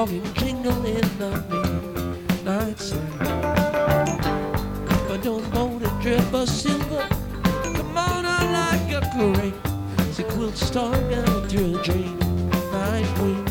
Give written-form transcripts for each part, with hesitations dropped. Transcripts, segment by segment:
talking jingle in the midnight sun. But don't want a drip of silver. Come on, I like a crazy quilt star down through a dream night wind.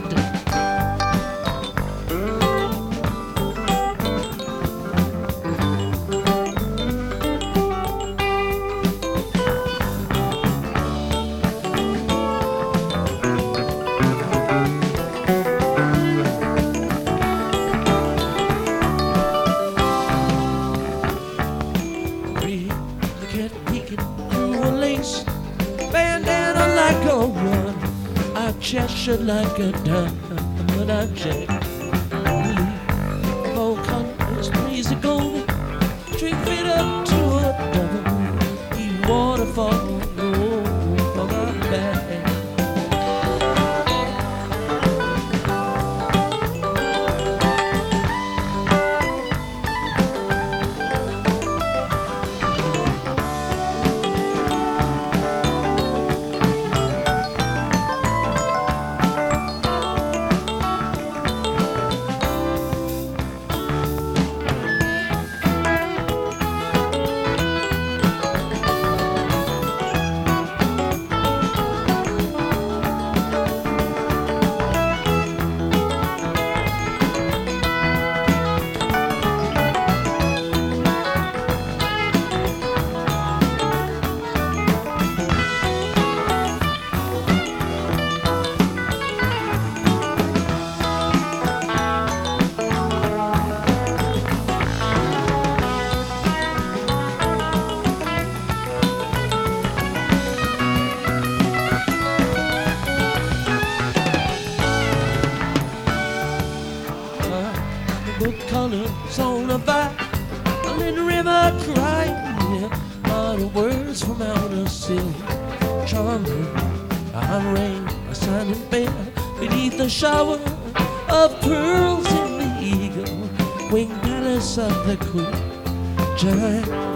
Bandana like a one, I Cheshire like a diamond, I check. Of all colors, please go 3 feet up to a double. Eat waterfall, go for my back. Good colors on a back, a little river crying, yeah. All the words from outer silk, charming. I rain, a sun in bed, beneath the shower of pearls in the eagle wing palace of the queen. Giant